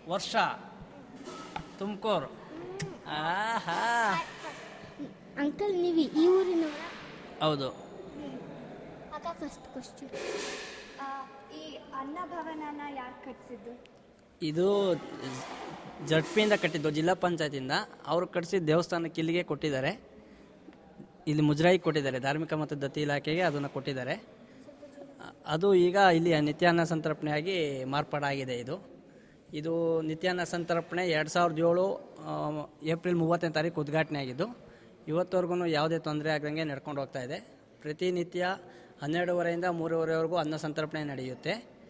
ವರ್ಷ, ತುಮಕೂರು. ಆಹಾ, ಅಂಕಲ್ ನೀವು ಈ ಊರಿನವರ? ಹೌದು. ಅಕ್ಕ ಫಸ್ಟ್ ಕ್ವಶನ್. ಈ ಅನ್ನಭವನನ ಯಾರು ಕಟ್ಟಿಸಿದ್ದು? ಇದು ಜಡ್ಪಿಯಿಂದ ಕಟ್ಟಿದ್ದು, ಜಿಲ್ಲಾ ಪಂಚಾಯತಿಂದ ಅವರು ಕಟ್ಟಿಸಿದ ದೇವಸ್ಥಾನಕ್ಕೆ ಇಲ್ಲಿಗೆ ಕೊಟ್ಟಿದ್ದಾರೆ. ಇಲ್ಲಿ ಮುಜರಾಯಿ ಕೊಟ್ಟಿದ್ದಾರೆ, ಧಾರ್ಮಿಕ ಮತ್ತು ದತ್ತಿ ಇಲಾಖೆಗೆ ಅದನ್ನು ಕೊಟ್ಟಿದ್ದಾರೆ. ಅದು ಈಗ ಇಲ್ಲಿ ನಿತ್ಯಾನ್ನ ಸಂತರ್ಪಣೆಯಾಗಿ ಮಾರ್ಪಾಡಾಗಿದೆ. ಇದು ನಿತ್ಯಾನ್ನ ಸಂತರ್ಪಣೆ 2007 ಏಪ್ರಿಲ್ 30ನೇ ತಾರೀಕು ಉದ್ಘಾಟನೆ ಆಗಿದ್ದು, ಇವತ್ತವರೆಗೂ ಯಾವುದೇ ತೊಂದರೆ ಆಗದಂಗೆ ನಡ್ಕೊಂಡು ಹೋಗ್ತಾ ಇದೆ. ಪ್ರತಿನಿತ್ಯ 12:30ಯಿಂದ 3:30ವರೆಗೂ ಅನ್ನ ಸಂತರ್ಪಣೆ ನಡೆಯುತ್ತೆ.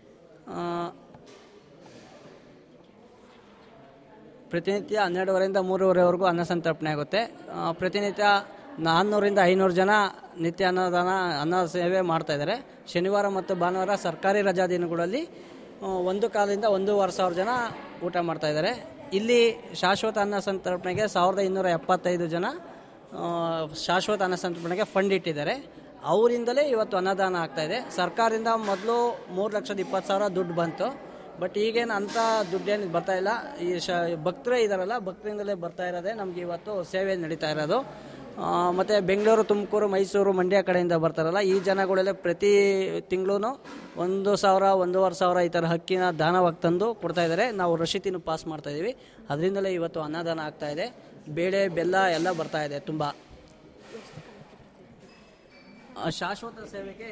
ಪ್ರತಿನಿತ್ಯ 12:30ರಿಂದ 3:30ವರೆಗೂ ಅನ್ನ ಸಂತರ್ಪಣೆ ಆಗುತ್ತೆ. ಪ್ರತಿನಿತ್ಯ 400ರಿಂದ 500 ಜನ ನಿತ್ಯ ಅನ್ನ ಸೇವೆ ಮಾಡ್ತಾಯಿದ್ದಾರೆ. ಶನಿವಾರ ಮತ್ತು ಭಾನುವಾರ ಸರ್ಕಾರಿ ರಜಾ ದಿನಗಳಲ್ಲಿ 1,500-1,2500 ಜನ ಊಟ ಮಾಡ್ತಾಯಿದ್ದಾರೆ. ಇಲ್ಲಿ ಶಾಶ್ವತ ಅನ್ನ ಸಂತರ್ಪಣೆಗೆ 1,275 ಜನ ಶಾಶ್ವತ ಅನ್ನ ಸಂತರ್ಪಣೆಗೆ ಫಂಡ್ ಇಟ್ಟಿದ್ದಾರೆ. ಅವರಿಂದಲೇ ಇವತ್ತು ಅನ್ನದಾನ ಆಗ್ತಾಯಿದೆ. ಸರ್ಕಾರದಿಂದ ಮೊದಲು 3,20,000 ದುಡ್ಡು ಬಂತು. ಬಟ್ ಈಗೇನು ಅಂಥ ದುಡ್ಡೇನು ಬರ್ತಾಯಿಲ್ಲ. ಈ ಭಕ್ತರೇ ಇದ್ದಾರಲ್ಲ, ಭಕ್ತರಿಂದಲೇ ಬರ್ತಾ ಇರೋದೇ ನಮಗೆ ಇವತ್ತು ಸೇವೆ ನಡೀತಾ ಇರೋದು. ಮತ್ತು ಬೆಂಗಳೂರು, ತುಮಕೂರು, ಮೈಸೂರು, ಮಂಡ್ಯ ಕಡೆಯಿಂದ ಬರ್ತಾರಲ್ಲ, ಈ ಜನಗಳೆಲ್ಲ ಪ್ರತಿ ತಿಂಗಳೂ 1,000, 1,500 ಈ ಥರ ಅಕ್ಕಿನ ದಾನವಾಗಿ ತಂದು ಕೊಡ್ತಾಯಿದ್ದಾರೆ. ನಾವು ರಶೀತಿನೂ ಪಾಸ್ ಮಾಡ್ತಾಯಿದ್ದೀವಿ. ಅದರಿಂದಲೇ ಇವತ್ತು ಅನ್ನದಾನ ಆಗ್ತಾಯಿದೆ. ಬೇಳೆ, ಬೆಲ್ಲ ಎಲ್ಲ ಬರ್ತಾಯಿದೆ ತುಂಬ. ಶಾಶ್ವತ ಸೇವೆಗೆ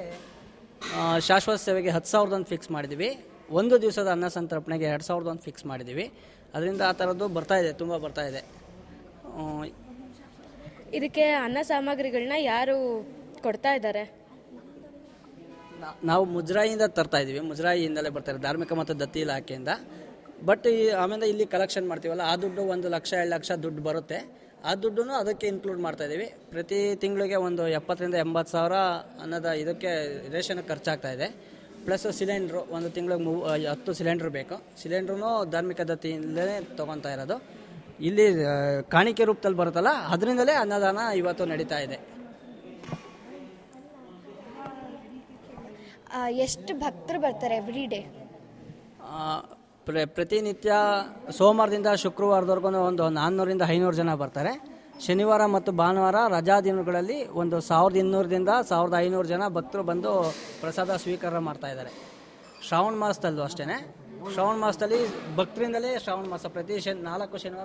10,000 ಫಿಕ್ಸ್ ಮಾಡಿದ್ದೀವಿ. ಒಂದು ದಿವಸದ ಅನ್ನ ಸಂತರ್ಪಣೆಗೆ 2,000 ಫಿಕ್ಸ್ ಮಾಡಿದ್ದೀವಿ. ಅದರಿಂದ ಆ ಥರದ್ದು ಬರ್ತಾಯಿದೆ, ತುಂಬ ಬರ್ತಾಯಿದೆ. ಇದಕ್ಕೆ ಅನ್ನ ಸಾಮಗ್ರಿಗಳನ್ನ ಯಾರು ಕೊಡ್ತಾ ಇದ್ದಾರೆ? ನಾವು ಮುಜರಾಯಿಯಿಂದ ತರ್ತಾ ಇದ್ದೀವಿ. ಮುಜರಾಯಿಯಿಂದಲೇ ಬರ್ತಾರೆ, ಧಾರ್ಮಿಕ ಮತ್ತು ದತ್ತಿ ಇಲಾಖೆಯಿಂದ. ಬಟ್ ಆಮೇಲೆ ಇಲ್ಲಿ ಕಲೆಕ್ಷನ್ ಮಾಡ್ತೀವಲ್ಲ, ಆ ದುಡ್ಡು 1 ಲಕ್ಷ 2 ಲಕ್ಷ ದುಡ್ಡು ಬರುತ್ತೆ. ಆ ದುಡ್ಡನ್ನು ಅದಕ್ಕೆ ಇನ್ಕ್ಲೂಡ್ ಮಾಡ್ತಾ ಇದ್ದೀವಿ. ಪ್ರತಿ ತಿಂಗಳಿಗೆ ಒಂದು 70,000ರಿಂದ 80,000 ಅನ್ನೋದ ಇದಕ್ಕೆ ರೇಷನ್ ಖರ್ಚಾಗ್ತಾ ಇದೆ. ಪ್ಲಸ್ ಸಿಲಿಂಡ್ರು, ಒಂದು ತಿಂಗಳಿಗೆ 10 ಸಿಲಿಂಡ್ರ್ ಬೇಕು. ಸಿಲಿಂಡ್ರೂ ಧಾರ್ಮಿಕ ದತ್ತಿಯಿಂದಲೇ ತೊಗೊತಾ ಇರೋದು. ಇಲ್ಲಿ ಕಾಣಿಕೆ ರೂಪದಲ್ಲಿ ಬರುತ್ತಲ್ಲ, ಅದರಿಂದಲೇ ಅನ್ನದಾನ ಇವತ್ತು ನಡೀತಾ ಇದೆ. ಎಷ್ಟು ಭಕ್ತರು ಬರ್ತಾರೆ ಎವ್ರಿ ಡೇ? ಪ್ರತಿನಿತ್ಯ ಸೋಮವಾರದಿಂದ ಶುಕ್ರವಾರದವರೆಗೂ ಒಂದು 400ರಿಂದ 500 ಜನ ಬರ್ತಾರೆ. ಶನಿವಾರ ಮತ್ತು ಭಾನುವಾರ ರಜಾ ದಿನಗಳಲ್ಲಿ ಒಂದು 1,200ರಿಂದ 1,500 ಜನ ಭಕ್ತರು ಬಂದು ಪ್ರಸಾದ ಸ್ವೀಕಾರ ಮಾಡ್ತಾ ಇದ್ದಾರೆ. ಶ್ರಾವಣ ಮಾಸದಲ್ಲೂ ಅಷ್ಟೇ. ಶ್ರಾವಣ ಮಾಸದಲ್ಲಿ ಭಕ್ತರಿಂದಲೇ ಶ್ರಾವಣ ಮಾಸ ಪ್ರತಿ 4 ಶನಿವಾರ